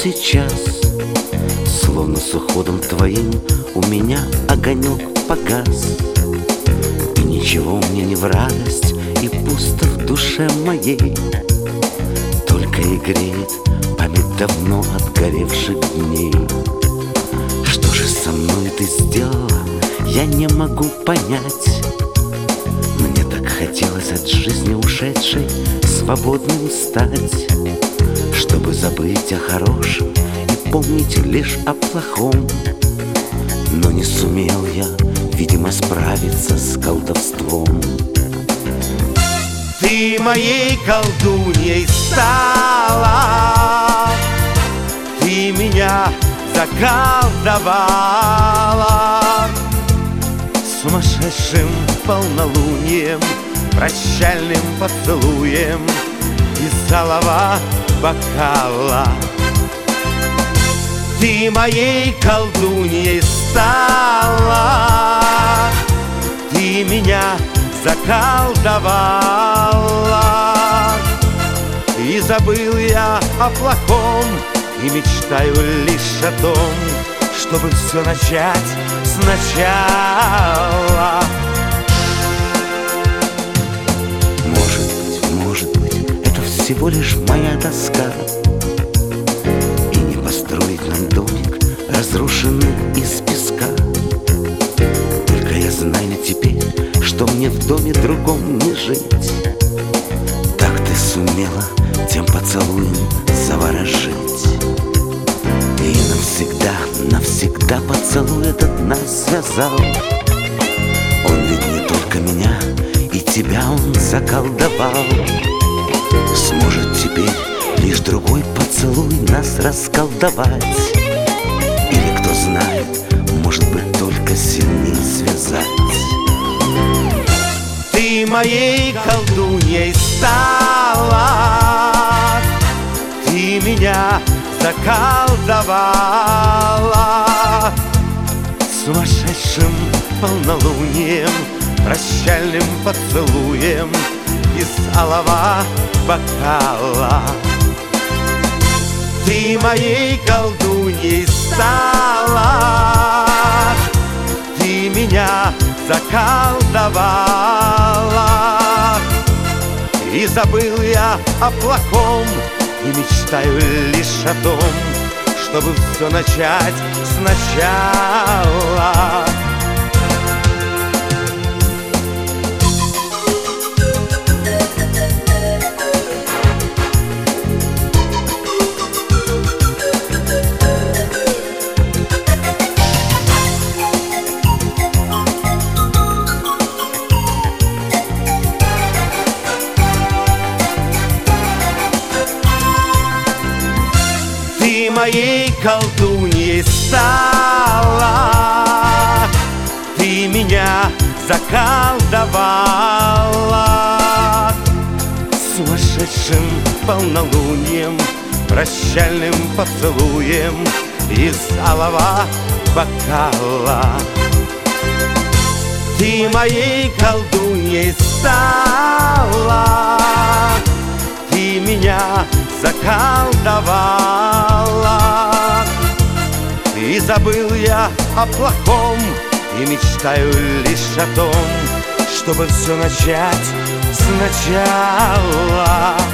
сейчас, словно с уходом твоим у меня огонек погас. И ничего мне не в радость, и пусто в душе моей, только и греет память давно отгоревших дней. Что же со мной ты сделала, я не могу понять. Мне так хотелось от жизни ушедшей свободным стать, чтобы забыть о хорошем и помнить лишь о плохом. Но не сумел я, видимо, справиться с колдовством. Ты моей колдуньей стала, ты меня заколдовала сумасшедшим полнолунием, прощальным поцелуем из алого бокала. Ты моей колдуньей стала, ты меня заколдовала, и забыл я о плохом, и мечтаю лишь о том, чтобы все начать сначала. Может быть, это всего лишь моя тоска, и не построить нам домик, разрушенный из песка. Только я знаю теперь, что мне в доме другом не жить. Так ты сумела тем поцелуем заворожить, и навсегда поцелуй этот нас связал. Он ведь не только меня, и тебя он заколдовал. Сможет теперь лишь другой поцелуй нас расколдовать, или, кто знает, может быть, только сильней связать. Ты моей колдуньей стала, ты меня заколдовала сумасшедшим полнолунием, прощальным поцелуем из алого бокала. Ты моей колдуньей стала, ты меня заколдовала, и забыл я о плохом, и мечтаю лишь о том, чтобы все начать сначала. Ты моей колдуньей стала, ты меня заколдовала сумасшедшим полнолунием, прощальным поцелуем из алого бокала. Ты моей колдуньей стала, ты меня заколдовала, и забыл я о плохом, и мечтаю лишь о том, чтобы все начать сначала.